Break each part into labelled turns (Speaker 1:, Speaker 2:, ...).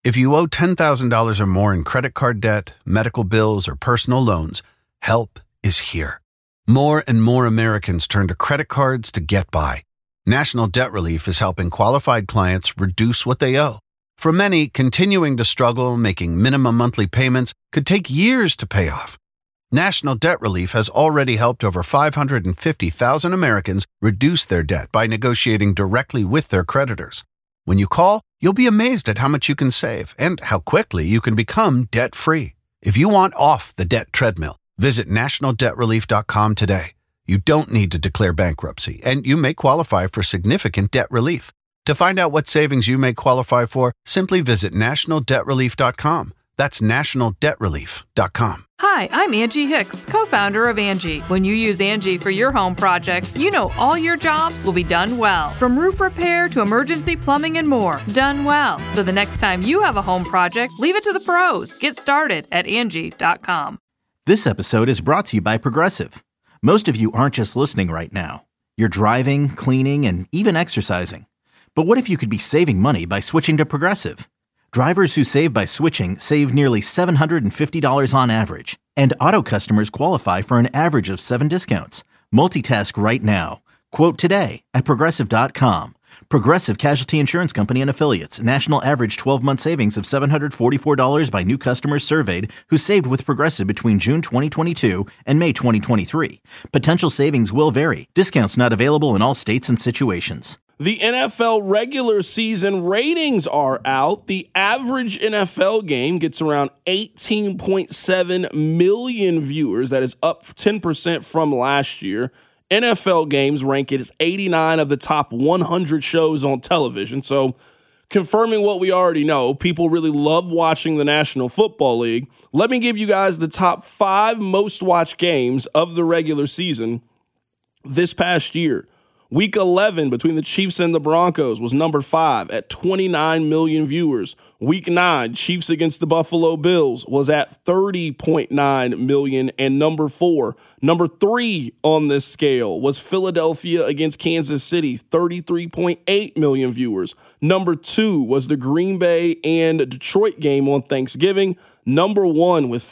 Speaker 1: If you owe $10,000 or more in credit card debt, medical bills, or personal loans, help is here. More and more Americans turn to credit cards to get by. National Debt Relief is helping qualified clients reduce what they owe. For many, continuing to struggle making minimum monthly payments could take years to pay off. National Debt Relief has already helped over 550,000 Americans reduce their debt by negotiating directly with their creditors. When you call, you'll be amazed at how much you can save and how quickly you can become debt-free. If you want off the debt treadmill, visit nationaldebtrelief.com today. You don't need to declare bankruptcy, and you may qualify for significant debt relief. To find out what savings you may qualify for, simply visit nationaldebtrelief.com. That's nationaldebtrelief.com.
Speaker 2: Hi, I'm Angie Hicks, co-founder of Angie. When you use Angie for your home projects, you know all your jobs will be done well. From roof repair to emergency plumbing and more, done well. So the next time you have a home project, leave it to the pros. Get started at Angie.com.
Speaker 3: This episode is brought to you by Progressive. Most of you aren't just listening right now. You're driving, cleaning, and even exercising. But what if you could be saving money by switching to Progressive? Drivers who save by switching save nearly $750 on average, and auto customers qualify for an average of 7 discounts. Multitask right now. Quote today at Progressive.com. Progressive Casualty Insurance Company and Affiliates. National average 12-month savings of $744 by new customers surveyed who saved with Progressive between June 2022 and May 2023. Potential savings will vary. Discounts not available in all states and situations.
Speaker 4: The NFL regular season ratings are out. The average NFL game gets around 18.7 million viewers. That is up 10% from last year. NFL games rank it as 89 of the top 100 shows on television. So confirming what we already know, people really love watching the National Football League. Let me give you guys the top 5 most watched games of the regular season this past year. Week 11 between the Chiefs and the Broncos was number 5 at 29 million viewers. Week 9, Chiefs against the Buffalo Bills was at 30.9 million and number 4. Number 3 on this scale was Philadelphia against Kansas City, 33.8 million viewers. Number 2 was the Green Bay and Detroit game on Thanksgiving. Number 1 with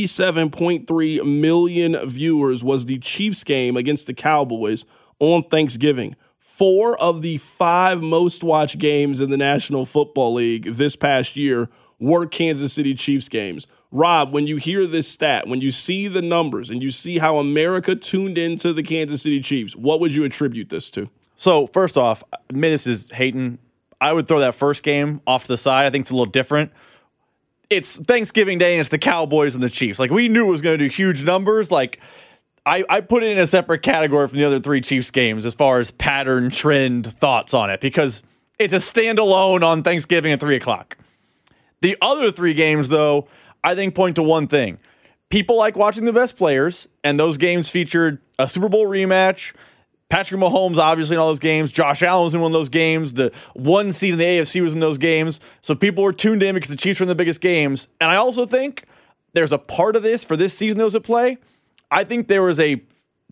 Speaker 4: 57.3 million viewers was the Chiefs game against the Cowboys on Thanksgiving. 4 of the 5 most watched games in the National Football League this past year were Kansas City Chiefs games. Rob, when you hear this stat, when you see the numbers and you see how America tuned into the Kansas City Chiefs, what would you attribute this to?
Speaker 5: So first off, maybe this is hating. I would throw that first game off to the side. I think it's a little different. It's Thanksgiving Day and it's the Cowboys and the Chiefs. Like, we knew it was going to do huge numbers. Like, I put it in a separate category from the other 3 Chiefs games as far as pattern, trend, thoughts on it, because it's a standalone on Thanksgiving at 3 o'clock. The other 3 games, though, I think point to one thing. People like watching the best players, and those games featured a Super Bowl rematch. Patrick Mahomes, obviously, in all those games. Josh Allen was in one of those games. The 1 seed in the AFC was in those games. So people were tuned in because the Chiefs were in the biggest games. And I also think there's a part of this for this season that was at play. I think there was a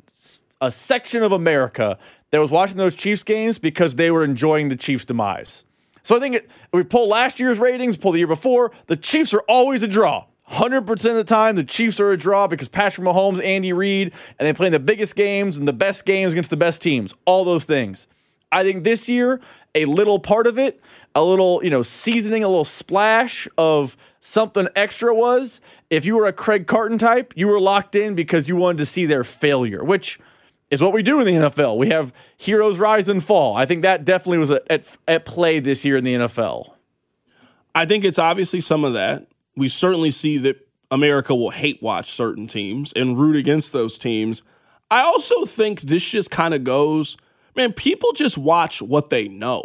Speaker 5: section of America that was watching those Chiefs games because they were enjoying the Chiefs' demise. So I think if we pull last year's ratings, pull the year before, the Chiefs are always a draw. 100% of the time, the Chiefs are a draw because Patrick Mahomes, Andy Reid, and they play in the biggest games and the best games against the best teams. All those things. I think this year, a little part of it, a little, seasoning, a little splash of something extra was, if you were a Craig Carton type, you were locked in because you wanted to see their failure, which is what we do in the NFL. We have heroes rise and fall. I think that definitely was at play this year in the NFL.
Speaker 4: I think it's obviously some of that. We certainly see that America will hate watch certain teams and root against those teams. I also think this just kind of goes, man, people just watch what they know.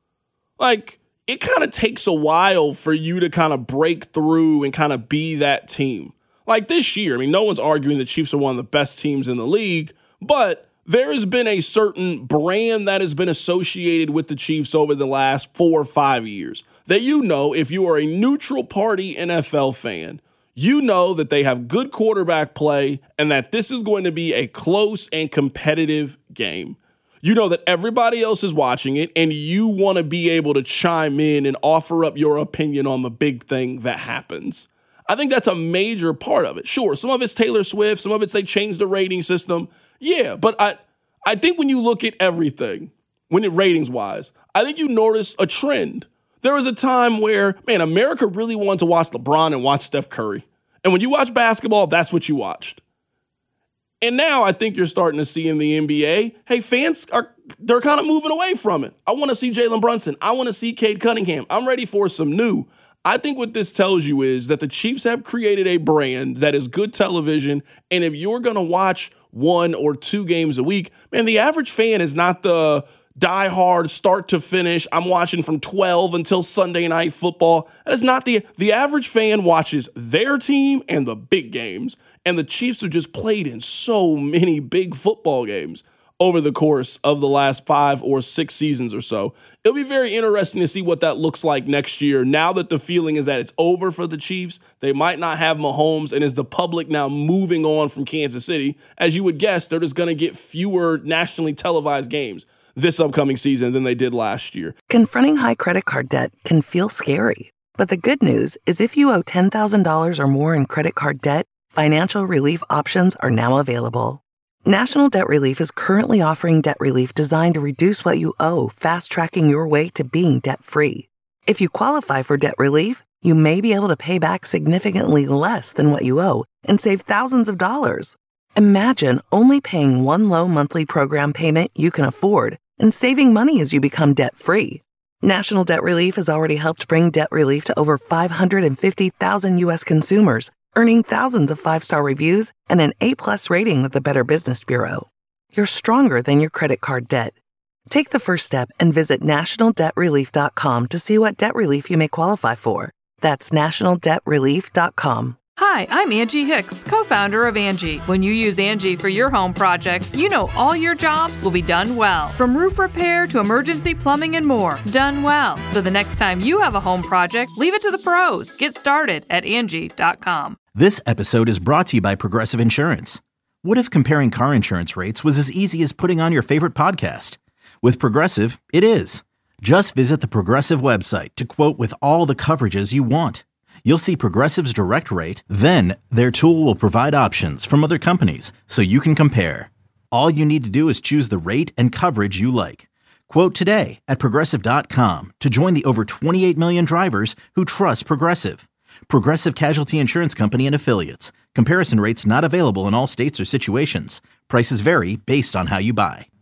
Speaker 4: Like, it kind of takes a while for you to kind of break through and kind of be that team. Like this year, no one's arguing the Chiefs are one of the best teams in the league, but there has been a certain brand that has been associated with the Chiefs over the last 4 or 5 years that if you are a neutral party NFL fan, you know that they have good quarterback play and that this is going to be a close and competitive game. You know that everybody else is watching it, and you want to be able to chime in and offer up your opinion on the big thing that happens. I think that's a major part of it. Sure, some of it's Taylor Swift, some of it's they changed the rating system. Yeah, but I think when you look at everything, when it ratings-wise, I think you notice a trend. There was a time where, man, America really wanted to watch LeBron and watch Steph Curry. And when you watch basketball, that's what you watched. And now I think you're starting to see in the NBA, hey, fans they're kind of moving away from it. I want to see Jalen Brunson. I want to see Cade Cunningham. I'm ready for some new. I think what this tells you is that the Chiefs have created a brand that is good television. And if you're going to watch 1 or 2 games a week, man, the average fan is not the die-hard, start to finish, I'm watching from 12 until Sunday Night Football. That is not the average fan watches their team and the big games. And the Chiefs have just played in so many big football games over the course of the last 5 or 6 seasons or so. It'll be very interesting to see what that looks like next year. Now that the feeling is that it's over for the Chiefs, they might not have Mahomes, and is the public now moving on from Kansas City? As you would guess, they're just going to get fewer nationally televised games this upcoming season than they did last year.
Speaker 6: Confronting high credit card debt can feel scary. But the good news is if you owe $10,000 or more in credit card debt, financial relief options are now available. National Debt Relief is currently offering debt relief designed to reduce what you owe, fast-tracking your way to being debt-free. If you qualify for debt relief, you may be able to pay back significantly less than what you owe and save thousands of dollars. Imagine only paying one low monthly program payment you can afford and saving money as you become debt-free. National Debt Relief has already helped bring debt relief to over 550,000 U.S. consumers, earning thousands of 5-star reviews and an A+ rating with the Better Business Bureau. You're stronger than your credit card debt. Take the first step and visit nationaldebtrelief.com to see what debt relief you may qualify for. That's nationaldebtrelief.com.
Speaker 2: Hi, I'm Angie Hicks, co-founder of Angie. When you use Angie for your home projects, you know all your jobs will be done well. From roof repair to emergency plumbing and more, done well. So the next time you have a home project, leave it to the pros. Get started at Angie.com.
Speaker 3: This episode is brought to you by Progressive Insurance. What if comparing car insurance rates was as easy as putting on your favorite podcast? With Progressive, it is. Just visit the Progressive website to quote with all the coverages you want. You'll see Progressive's direct rate, then their tool will provide options from other companies so you can compare. All you need to do is choose the rate and coverage you like. Quote today at Progressive.com to join the over 28 million drivers who trust Progressive. Progressive Casualty Insurance Company and Affiliates. Comparison rates not available in all states or situations. Prices vary based on how you buy.